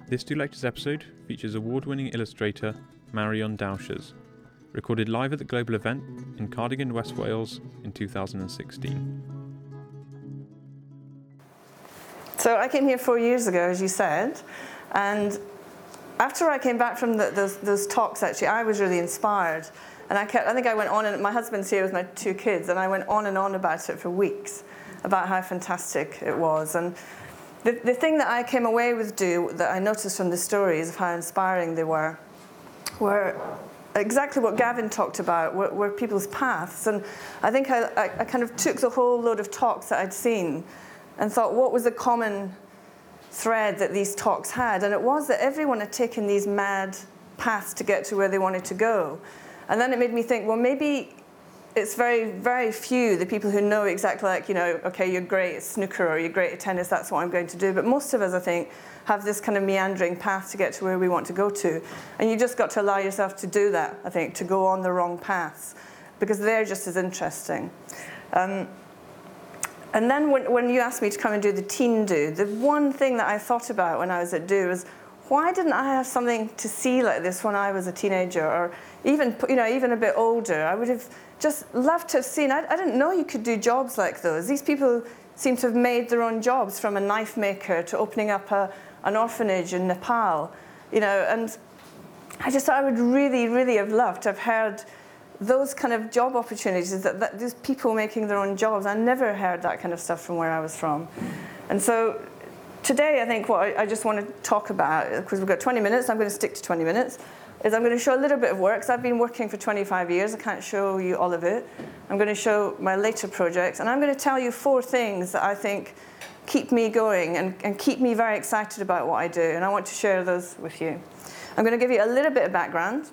This Do Lectures episode features award-winning illustrator Marion Dowshers, recorded live at the Global event in Cardigan, West Wales in 2016. So I came here 4 years ago, as you said, and after I came back from those talks, actually, I was really inspired. And I think I went on, and my husband's here with my 2 kids, and I went on and on about it for weeks, about how fantastic it was. And the thing that I came away with that I noticed from the stories of how inspiring they were exactly what Gavin talked about, were people's paths. And I think I kind of took the whole load of talks that I'd seen and thought, what was the common thread that these talks had? And it was that everyone had taken these mad paths to get to where they wanted to go. And then it made me think, well, maybe it's very, very few, the people who know exactly, like, okay, you're great at snooker or you're great at tennis, that's what I'm going to do. But most of us, I think, have this kind of meandering path to get to where we want to go to. And you just got to allow yourself to do that, I think, to go on the wrong paths, because they're just as interesting. And then when you asked me to come and do the Teen Do, the one thing that I thought about when I was at Do was, why didn't I have something to see like this when I was a teenager, or even a bit older? I would have just loved to have seen. I didn't know you could do jobs like those. These people seem to have made their own jobs, from a knife maker to opening up an orphanage in Nepal, and I just thought I would really, really have loved to have heard those kind of job opportunities, that these people making their own jobs. I never heard that kind of stuff from where I was from. And so today, I think what I just want to talk about, because we've got 20 minutes, I'm going to stick to 20 minutes, is I'm going to show a little bit of work. So I've been working for 25 years. I can't show you all of it. I'm going to show my later projects. And I'm going to tell you 4 things that I think keep me going and keep me very excited about what I do. And I want to share those with you. I'm going to give you a little bit of background.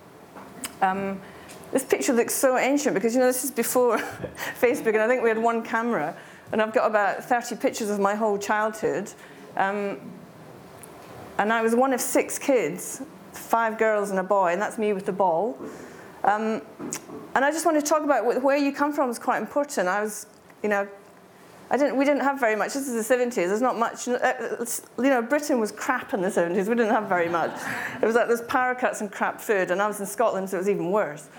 This picture looks so ancient because, this is before Facebook, and I think we had 1 camera. And I've got about 30 pictures of my whole childhood. And I was one of 6 kids, 5 girls and a boy, and that's me with the ball. And I just want to talk about where you come from is quite important. I was, we didn't have very much. This is the 70s. There's not much. Britain was crap in the 70s. We didn't have very much. It was like there's power cuts and crap food. And I was in Scotland, so it was even worse.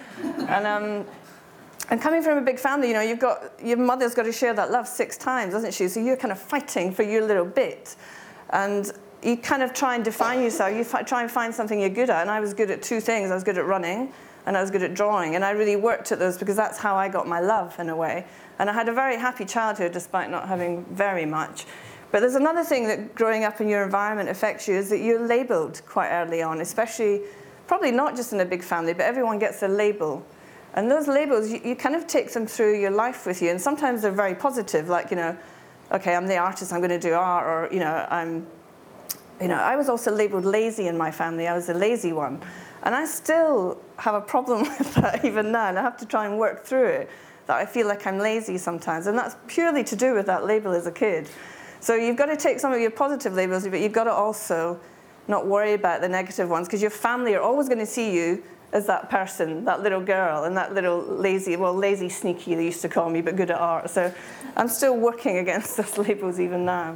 And coming from a big family, your mother's got to share that love 6 times, doesn't she? So you're kind of fighting for your little bit. And you kind of try and define yourself. You try and find something you're good at. And I was good at 2 things. I was good at running, and I was good at drawing. And I really worked at those because that's how I got my love, in a way. And I had a very happy childhood, despite not having very much. But there's another thing that growing up in your environment affects you, is that you're labelled quite early on, especially, probably not just in a big family, but everyone gets a label. And those labels, you kind of take them through your life with you. And sometimes they're very positive, like, okay, I'm the artist, I'm going to do art, or, I was also labelled lazy in my family. I was the lazy one. And I still have a problem with that even now, and I have to try and work through it, that I feel like I'm lazy sometimes. And that's purely to do with that label as a kid. So you've got to take some of your positive labels, but you've got to also not worry about the negative ones, because your family are always going to see you as that person, that little girl, and that little lazy sneaky, they used to call me, but good at art. So I'm still working against those labels even now.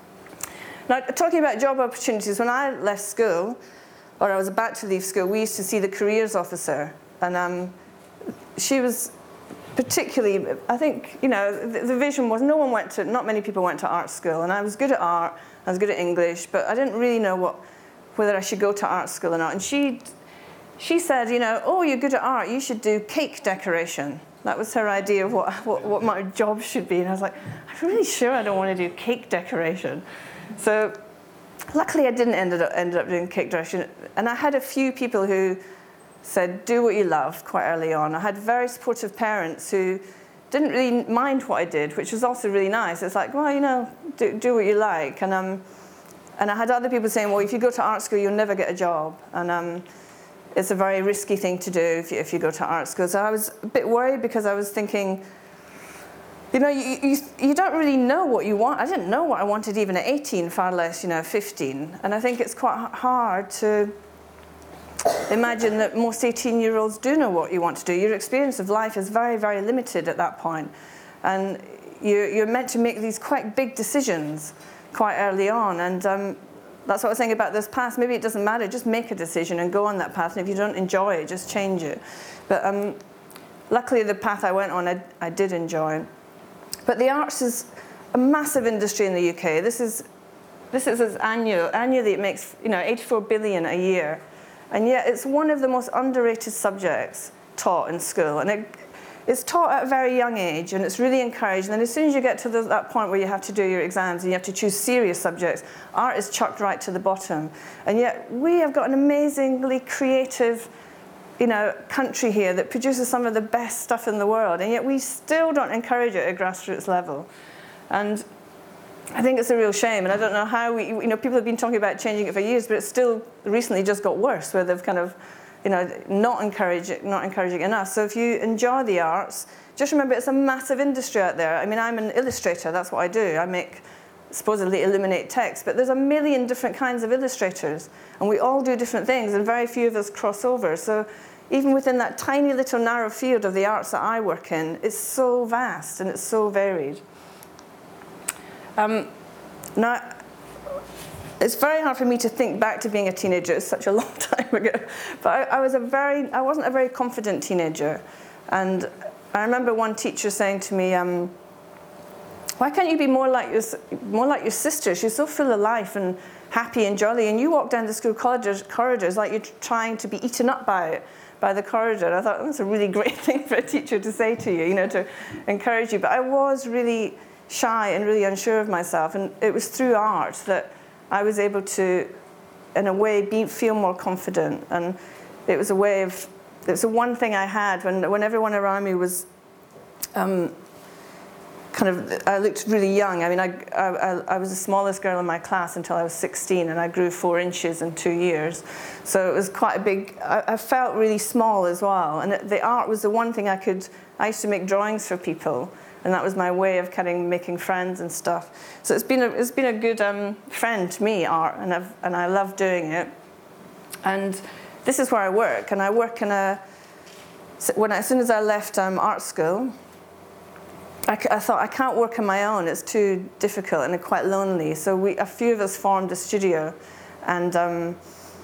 Now, talking about job opportunities, when I left school, or I was about to leave school, we used to see the careers officer. And she was particularly, I think, the vision was not many people went to art school. And I was good at art, I was good at English, but I didn't really know whether I should go to art school or not. And she said, oh, you're good at art, you should do cake decoration. That was her idea of what my job should be. And I was like, I'm really sure I don't want to do cake decoration. So luckily I didn't end up doing cake decoration. And I had a few people who said, do what you love, quite early on. I had very supportive parents who didn't really mind what I did, which was also really nice. It's like, well, do what you like. And I had other people saying, well, if you go to art school, you'll never get a job. And it's a very risky thing to do if you go to art school. So I was a bit worried, because I was thinking, you don't really know what you want. I didn't know what I wanted even at 18, far less, 15. And I think it's quite hard to imagine that most 18-year-olds do know what you want to do. Your experience of life is very, very limited at that point. And you're meant to make these quite big decisions quite early on. And That's what I was saying about this path. Maybe it doesn't matter. Just make a decision and go on that path. And if you don't enjoy it, just change it. But luckily, the path I went on, I did enjoy. But the arts is a massive industry in the UK. This is annually it makes 84 billion a year, and yet it's one of the most underrated subjects taught in school, and it's taught at a very young age, and it's really encouraged. And then as soon as you get to that point where you have to do your exams and you have to choose serious subjects, art is chucked right to the bottom. And yet we have got an amazingly creative country here that produces some of the best stuff in the world, and yet we still don't encourage it at a grassroots level. And I think it's a real shame, and I don't know how people have been talking about changing it for years, but it's still recently just got worse, where they've kind of, not encouraging enough. So if you enjoy the arts, just remember it's a massive industry out there. I mean, I'm an illustrator, that's what I do. I supposedly illuminate text, but there's a million different kinds of illustrators, and we all do different things, and very few of us cross over. So even within that tiny little narrow field of the arts that I work in, it's so vast and it's so varied. Now, it's very hard for me to think back to being a teenager. It's such a long time ago. But I wasn't a very confident teenager. And I remember one teacher saying to me, why can't you be more like your sister? She's so full of life and happy and jolly, and you walk down the school corridors like you're trying to be eaten up by the corridor. And I thought, that's a really great thing for a teacher to say to you, to encourage you. But I was really shy and really unsure of myself, and it was through art that I was able to, in a way, feel more confident. And it was the one thing I had when everyone around me was I looked really young. I mean, I was the smallest girl in my class until I was 16, and I grew 4 inches in 2 years. So it was quite a big, I felt really small as well. And the art was the one thing I used to make drawings for people, and that was my way of making friends and stuff. So it's been a good friend to me, art, and I love doing it. And this is where I work, and I work as soon as I left art school, I thought, I can't work on my own, it's too difficult and quite lonely. So a few of us formed a studio, and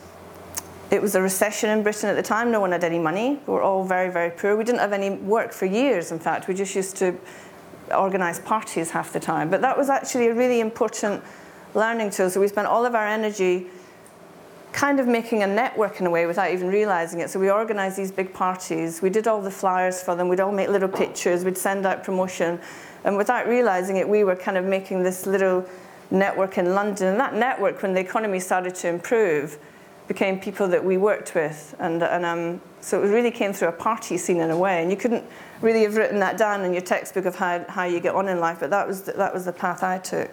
it was a recession in Britain at the time. No one had any money. We were all very, very poor. We didn't have any work for years, in fact. We just used to organise parties half the time. But that was actually a really important learning tool. So we spent all of our energy kind of making a network in a way without even realising it. So we organised these big parties. We did all the flyers for them. We'd all make little pictures. We'd send out promotion. And without realising it, we were kind of making this little network in London. And that network, when the economy started to improve, became people that we worked with. And so it really came through a party scene in a way. And you couldn't really have written that down in your textbook of how you get on in life, but that was the path I took.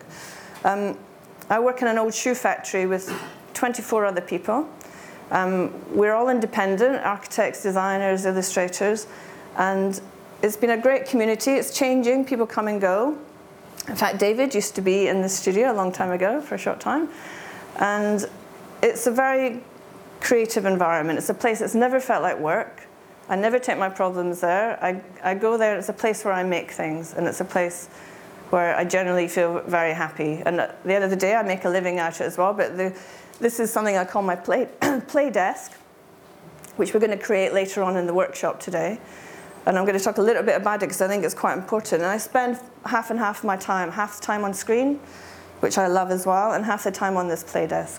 I work in an old shoe factory with 24 other people. We're all independent, architects, designers, illustrators, and it's been a great community. It's changing, people come and go. In fact, David used to be in the studio a long time ago for a short time. And it's a very creative environment. It's a place that's never felt like work. I never take my problems there. I go there, it's a place where I make things, and it's a place where I generally feel very happy. And at the end of the day, I make a living out of it as well, but this is something I call my play desk, which we're going to create later on in the workshop today. And I'm going to talk a little bit about it because I think it's quite important. And I spend half and half of my time, half the time on screen, which I love as well, and half the time on this play desk.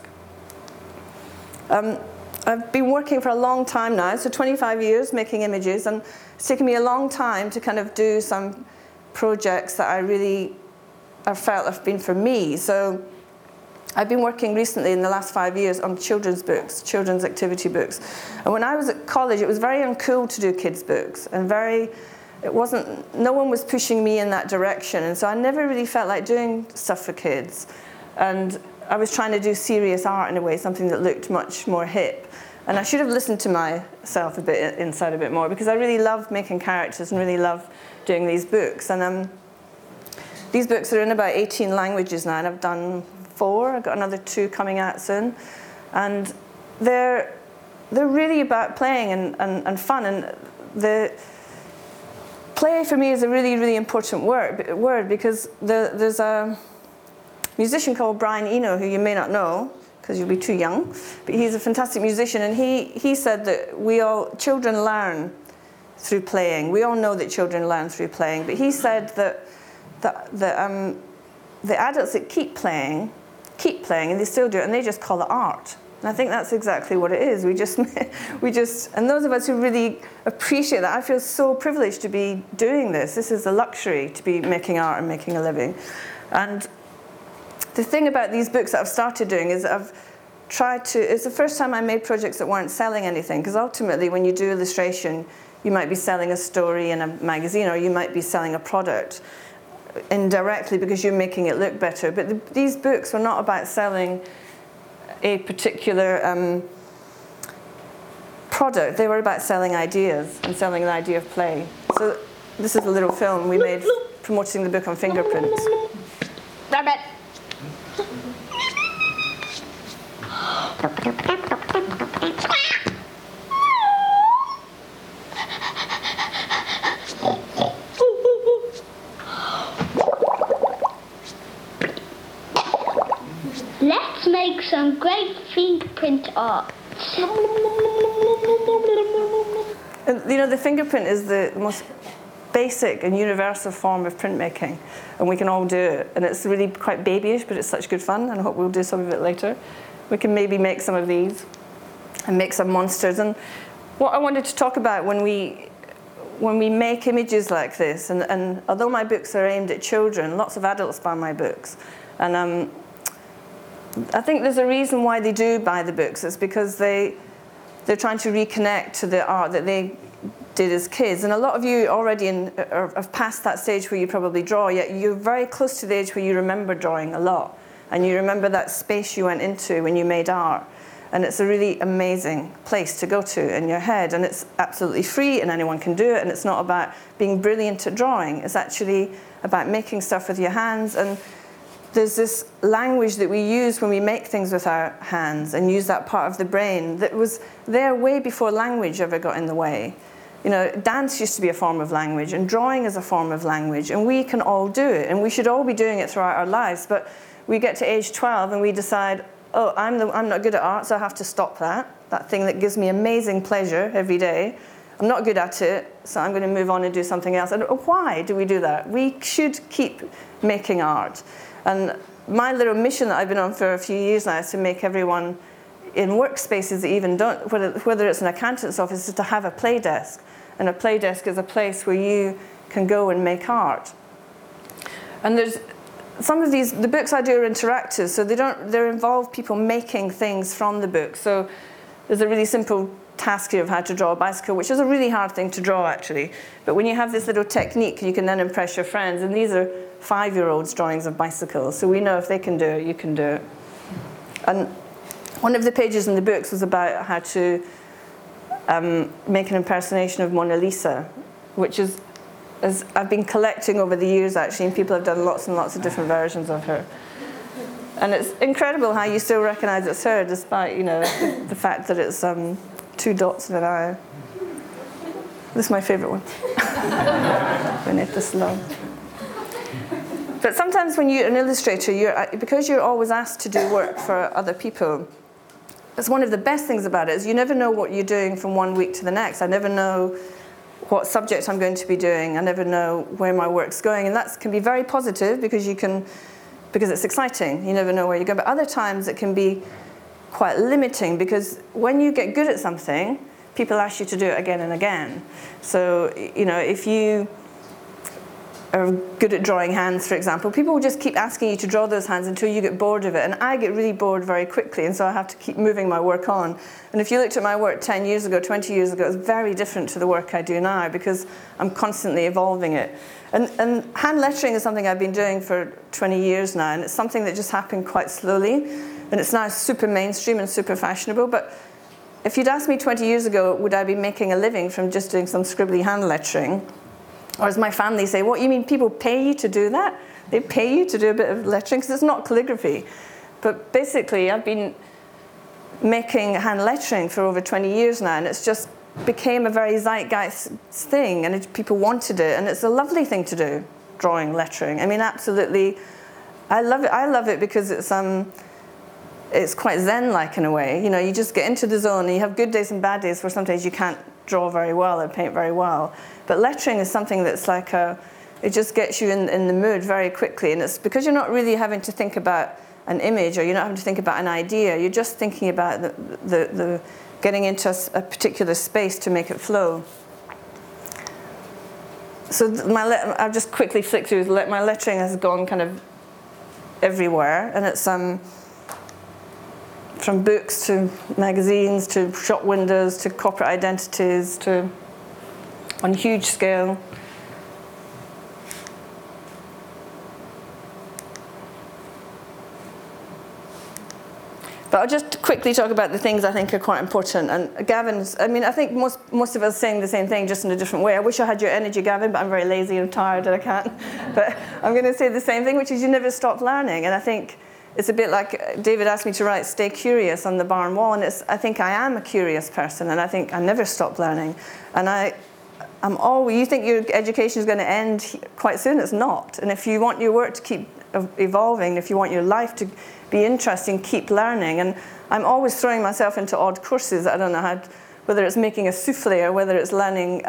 I've been working for a long time now, so 25 years making images, and it's taken me a long time to kind of do some projects that I felt have been for me. So I've been working recently in the last 5 years on children's books, children's activity books. And when I was at college, it was very uncool to do kids' books, and no one was pushing me in that direction. And so I never really felt like doing stuff for kids. And I was trying to do serious art in a way, something that looked much more hip. And I should have listened to myself a bit more, because I really love making characters and really love doing these books. And these books are in about 18 languages now, and I've done 4. I've got another 2 coming out soon. And they're really about playing and fun. And the play for me is a really, really important word because there's a musician called Brian Eno, who you may not know, because you'll be too young. But he's a fantastic musician, and he said that children learn through playing. We all know that children learn through playing, but he said that the adults that keep playing, and they still do it, and they just call it art. And I think that's exactly what it is. We just, and those of us who really appreciate that, I feel so privileged to be doing this. This is a luxury, to be making art and making a living. And the thing about these books that I've started doing is I've tried to, it's the first time I made projects that weren't selling anything, because ultimately when you do illustration, you might be selling a story in a magazine, or you might be selling a product indirectly because you're making it look better. But these books were not about selling a particular product. They were about selling ideas and selling an idea of play. So this is a little film we made promoting the book on fingerprints. Rabbit. Let's make some great fingerprint art. And, you know, the fingerprint is the most basic and universal form of printmaking, and we can all do it. And it's really quite babyish, but it's such good fun, and I hope we'll do some of it later. We can maybe make some of these and make some monsters. And what I wanted to talk about when we make images like this, and although my books are aimed at children, lots of adults buy my books. And I think there's a reason why they do buy the books. It's because they're trying to reconnect to the art that they did as kids. And a lot of you already have passed that stage where you probably draw, yet you're very close to the age where you remember drawing a lot. And you remember that space you went into when you made art. And it's a really amazing place to go to in your head. And it's absolutely free, and anyone can do it. And it's not about being brilliant at drawing. It's actually about making stuff with your hands. And there's this language that we use when we make things with our hands, and use that part of the brain that was there way before language ever got in the way. You know, dance used to be a form of language, and drawing is a form of language, and we can all do it, and we should all be doing it throughout our lives. But we get to age 12 and we decide, oh, I'm not good at art, so I have to stop that thing that gives me amazing pleasure every day. I'm not good at it, so I'm going to move on and do something else. And why do we do that? We should keep making art. And my little mission that I've been on for a few years now is to make everyone in workspaces that even don't, whether it's an accountant's office, is to have a play desk. And a play desk is a place where you can go and make art. And there's some of these, the books I do are interactive, so they involve people making things from the book. So there's a really simple task here of how to draw a bicycle, which is a really hard thing to draw, actually. But when you have this little technique, you can then impress your friends. And these are 5-year-olds' drawings of bicycles. So we know if they can do it, you can do it. And one of the pages in the books was about how to make an impersonation of Mona Lisa, which is, as I've been collecting over the years, actually, and people have done lots and lots of different versions of her. And it's incredible how you still recognize it's her, despite, you know, the fact that it's 2 dots and an eye. This is my favorite one. Beneath Sloan. But sometimes when you're an illustrator, because you're always asked to do work for other people, it's one of the best things about it is you never know what you're doing from one week to the next. I never know what subject I'm going to be doing. I never know where my work's going. And that can be very positive because it's exciting. You never know where you're going. But other times it can be quite limiting, because when you get good at something, people ask you to do it again and again. So, you know, if you are good at drawing hands, for example, people will just keep asking you to draw those hands until you get bored of it. And I get really bored very quickly, and so I have to keep moving my work on. And if you looked at my work 10 years ago, 20 years ago, it's very different to the work I do now, because I'm constantly evolving it. And hand lettering is something I've been doing for 20 years now, and it's something that just happened quite slowly. And it's now super mainstream and super fashionable. But if you'd asked me 20 years ago, would I be making a living from just doing some scribbly hand lettering? Or as my family say, what, you mean people pay you to do that? They pay you to do a bit of lettering? Because it's not calligraphy. But basically, I've been making hand lettering for over 20 years now, and it's just became a very zeitgeist thing, and people wanted it. And it's a lovely thing to do, drawing, lettering. I mean, absolutely, I love it. I love it because it's it's quite zen-like in a way. You know, you just get into the zone, and you have good days and bad days where sometimes you can't draw very well or paint very well. But lettering is something that's like it just gets you in the mood very quickly, and it's because you're not really having to think about an image, or you're not having to think about an idea. You're just thinking about the getting into a particular space to make it flow. So I'll just quickly flick through. My lettering has gone kind of everywhere, and it's from books to magazines to shop windows to corporate identities to on huge scale. But I'll just quickly talk about the things I think are quite important. And Gavin's, I mean, I think most of us saying the same thing, just in a different way. I wish I had your energy, Gavin, but I'm very lazy and tired and I can't. But I'm going to say the same thing, which is you never stop learning. And I think it's a bit like David asked me to write "Stay Curious" on the barn wall, and I think I am a curious person, and I think I never stop learning. And I'm always, you think your education is going to end quite soon, it's not. And if you want your work to keep evolving, if you want your life to be interesting, keep learning. And I'm always throwing myself into odd courses. I don't know whether it's making a souffle or whether it's learning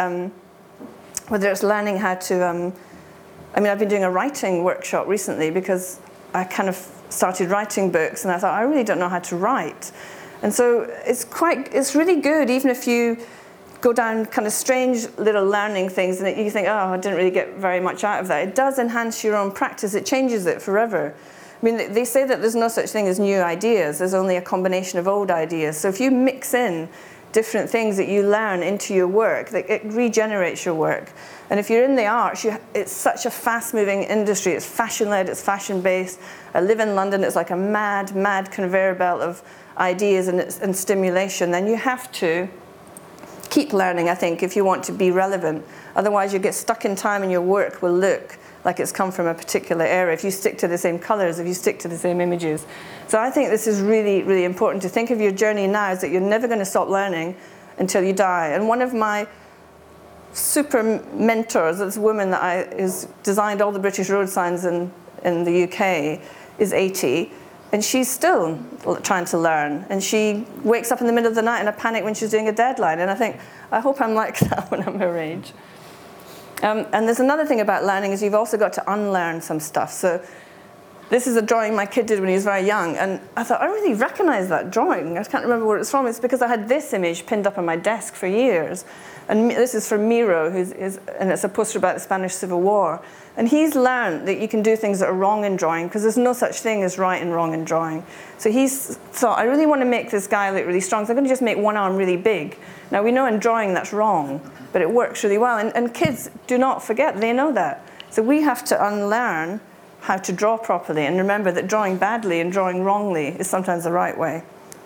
how to. I mean, I've been doing a writing workshop recently because I kind of started writing books, and I thought I really don't know how to write. And so it's really good, even if you go down kind of strange little learning things and you think, oh, I didn't really get very much out of that. It does enhance your own practice. It changes it forever. I mean, they say that there's no such thing as new ideas. There's only a combination of old ideas. So if you mix in different things that you learn into your work, it regenerates your work. And if you're in the arts, it's such a fast-moving industry. It's fashion-led, it's fashion-based. I live in London. It's like a mad, mad conveyor belt of ideas and stimulation. Then you have to keep learning, I think, if you want to be relevant. Otherwise, you get stuck in time and your work will look like it's come from a particular era if you stick to the same colors, if you stick to the same images. So I think this is really, really important to think of your journey now is that you're never going to stop learning until you die. And one of my super mentors, this woman that has designed all the British road signs in the UK, is 80. And she's still trying to learn. And she wakes up in the middle of the night in a panic when she's doing a deadline. And I think, I hope I'm like that when I'm her age. And there's another thing about learning is you've also got to unlearn some stuff. So this is a drawing my kid did when he was very young. And I thought, I really recognize that drawing. I can't remember where it's from. It's because I had this image pinned up on my desk for years. And this is from Miro, and it's a poster about the Spanish Civil War. And he's learned that you can do things that are wrong in drawing because there's no such thing as right and wrong in drawing. So he's thought, I really want to make this guy look really strong, so I'm going to just make one arm really big. Now, we know in drawing that's wrong, but it works really well. And kids do not forget, they know that. So we have to unlearn how to draw properly and remember that drawing badly and drawing wrongly is sometimes the right way.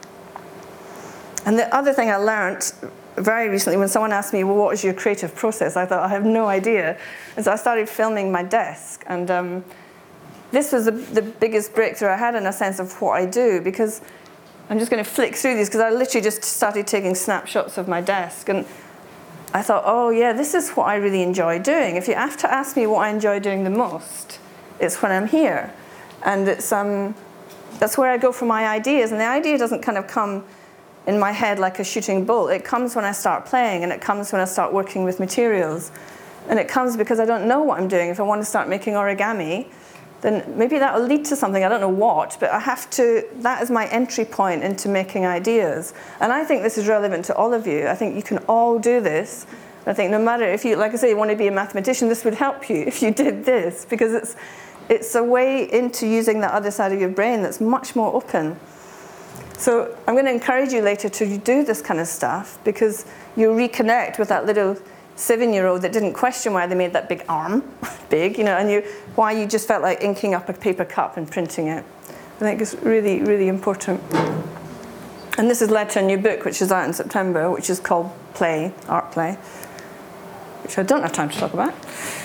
And the other thing I learned very recently, when someone asked me, well, what was your creative process? I thought, I have no idea. And so I started filming my desk. And this was the biggest breakthrough I had in a sense of what I do, because I'm just going to flick through these, because I literally just started taking snapshots of my desk. And I thought, oh, yeah, this is what I really enjoy doing. If you have to ask me what I enjoy doing the most, it's when I'm here. And it's that's where I go for my ideas. And the idea doesn't kind of come in my head like a shooting bolt. It comes when I start playing, and it comes when I start working with materials. And it comes because I don't know what I'm doing. If I want to start making origami, then maybe that will lead to something. I don't know what, but that is my entry point into making ideas. And I think this is relevant to all of you. I think you can all do this. I think no matter if you, like I say, you want to be a mathematician, this would help you if you did this, because it's a way into using the other side of your brain that's much more open. So I'm going to encourage you later to do this kind of stuff, because you'll reconnect with that little 7-year-old that didn't question why they made that big arm big, and why you just felt like inking up a paper cup and printing it. I think it's really, really important. And this has led to a new book, which is out in September, which is called Play, Art Play, which I don't have time to talk about.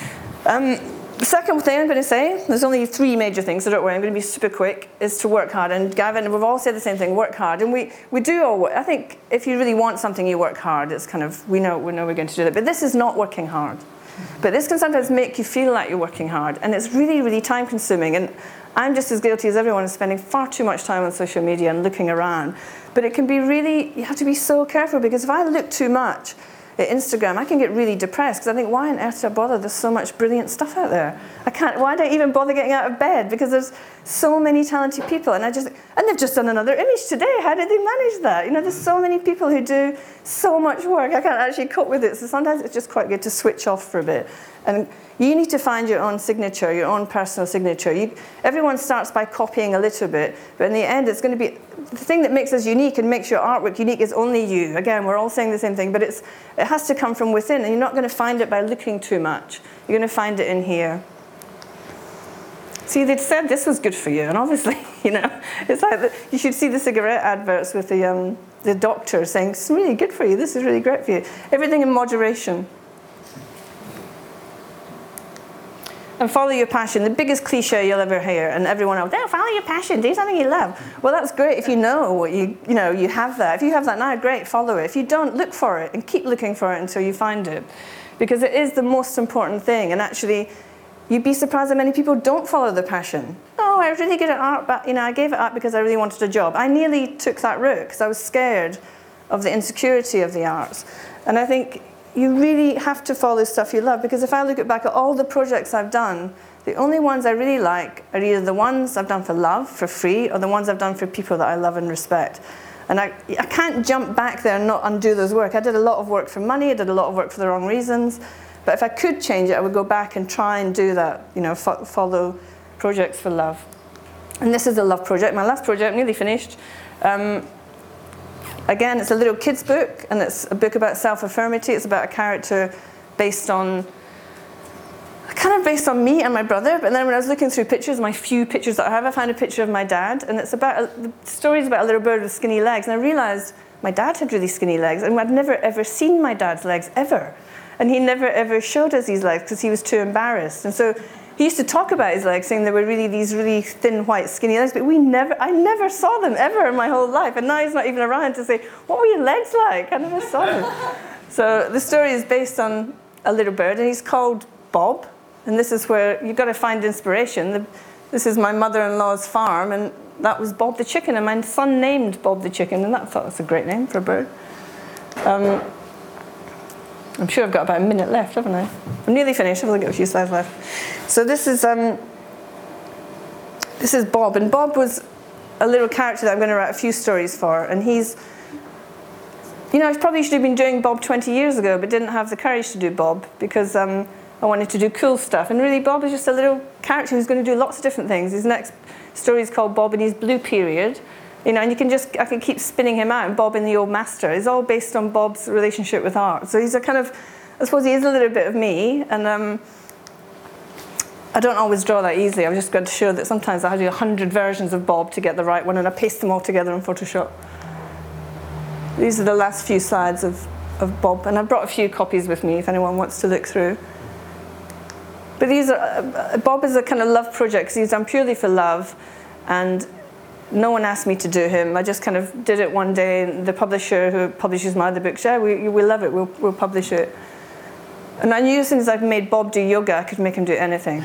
The second thing I'm going to say, there's only 3 major things, so don't worry, I'm going to be super quick, is to work hard. And Gavin, we've all said the same thing, work hard. And we do all work. I think if you really want something, you work hard. It's kind of, we know we're going to do that. But this is not working hard. But this can sometimes make you feel like you're working hard. And it's really, really time consuming. And I'm just as guilty as everyone of spending far too much time on social media and looking around. But it can be really, you have to be so careful, because if I look too much at Instagram, I can get really depressed, because I think, why on earth do I bother? There's so much brilliant stuff out there. Why do I even bother getting out of bed? Because there's so many talented people, and they've just done another image today. How did they manage that? You know, there's so many people who do so much work. I can't actually cope with it, so sometimes it's just quite good to switch off for a bit. And you need to find your own signature, your own personal signature. Everyone starts by copying a little bit, but in the end, it's going to be the thing that makes us unique and makes your artwork unique is only you. Again, we're all saying the same thing, but it has to come from within, and you're not going to find it by looking too much. You're going to find it in here. See, they'd said this was good for you, and obviously, you know, it's like you should see the cigarette adverts with the doctor saying, it's really good for you, this is really great for you. Everything in moderation. And follow your passion. The biggest cliche you'll ever hear, and everyone else, oh, follow your passion, do something you love. Well, that's great if you know what you have that. If you have that now, great, follow it. If you don't, look for it and keep looking for it until you find it. Because it is the most important thing. And actually, you'd be surprised how many people don't follow their passion. Oh, I was really good at art, but I gave it up because I really wanted a job. I nearly took that route because I was scared of the insecurity of the arts. And I think you really have to follow stuff you love, because if I look back at all the projects I've done, the only ones I really like are either the ones I've done for love, for free, or the ones I've done for people that I love and respect. And I can't jump back there and not undo those work. I did a lot of work for money, I did a lot of work for the wrong reasons, but if I could change it, I would go back and try and do that, follow projects for love. And this is a love project, my last project, nearly finished. Again, it's a little kid's book, and it's a book about self-affirmity. It's about a character based on me and my brother. But then when I was looking through pictures, my few pictures that I have, I found a picture of my dad, and it's about the story's about a little bird with skinny legs. And I realized my dad had really skinny legs, and I'd never ever seen my dad's legs ever. And he never ever showed us his legs because he was too embarrassed. And so he used to talk about his legs, saying they were really these really thin, white, skinny legs, but I never saw them ever in my whole life. And now he's not even around to say, what were your legs like? I never saw them. So the story is based on a little bird, and he's called Bob. And this is where you've got to find inspiration. This is my mother-in-law's farm, and that was Bob the chicken, and my son named Bob the chicken, and I thought that's a great name for a bird. I'm sure I've got about a minute left, haven't I? I'm nearly finished. I've only got a few slides left. So this is Bob, and Bob was a little character that I'm going to write a few stories for, and he's, I probably should have been doing Bob 20 years ago, but didn't have the courage to do Bob because I wanted to do cool stuff. And really, Bob is just a little character who's going to do lots of different things. His next story is called Bob in his Blue Period. And I can keep spinning him out, and Bob in the Old Master. It's all based on Bob's relationship with art. So he's a kind of, I suppose he is a little bit of me, and I don't always draw that easily. I'm just going to show that sometimes I have to do 100 versions of Bob to get the right one, and I paste them all together in Photoshop. These are the last few slides of Bob, and I brought a few copies with me if anyone wants to look through. But Bob is a kind of love project, because he's done purely for love, and no one asked me to do him. I just kind of did it one day, and the publisher who publishes my other books, we love it, we'll publish it. And I knew as soon as I've made Bob do yoga, I could make him do anything.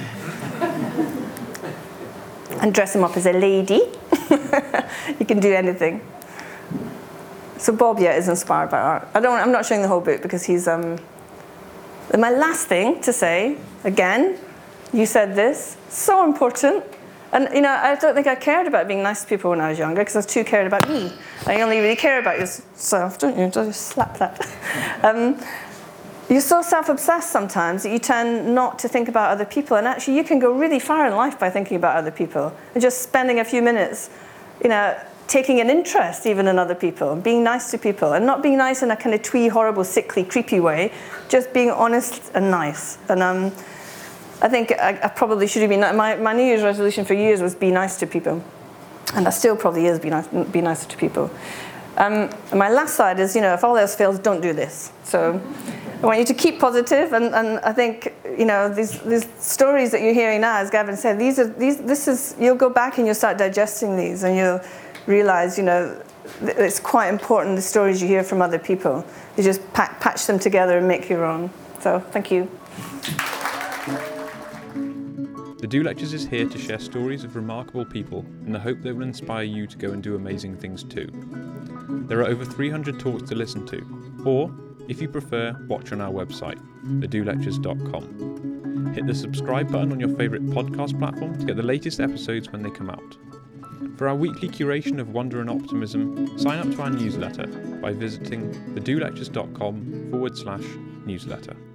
And dress him up as a lady. He can do anything. So Bob, is inspired by art. I'm not showing the whole book because he's... And my last thing to say, again, you said this, so important. And I don't think I cared about being nice to people when I was younger because I was too cared about me. I only really care about yourself, don't you? Don't just slap that. You're so self-obsessed sometimes that you tend not to think about other people. And actually, you can go really far in life by thinking about other people and just spending a few minutes, taking an interest even in other people and being nice to people, and not being nice in a kind of twee, horrible, sickly, creepy way, just being honest and nice. And I think I probably should have been, my New Year's resolution for years was be nice to people. And that still probably is be nicer to people. And my last slide is, if all else fails, don't do this. So I want you to keep positive, and I think, these stories that you're hearing now, as Gavin said, you'll go back and you'll start digesting these, and you'll realize, it's quite important, the stories you hear from other people. You just patch them together and make your own. So thank you. The Do Lectures is here to share stories of remarkable people in the hope they will inspire you to go and do amazing things too. There are over 300 talks to listen to, or, if you prefer, watch on our website, thedolectures.com. Hit the subscribe button on your favourite podcast platform to get the latest episodes when they come out. For our weekly curation of wonder and optimism, sign up to our newsletter by visiting thedolectures.com/newsletter.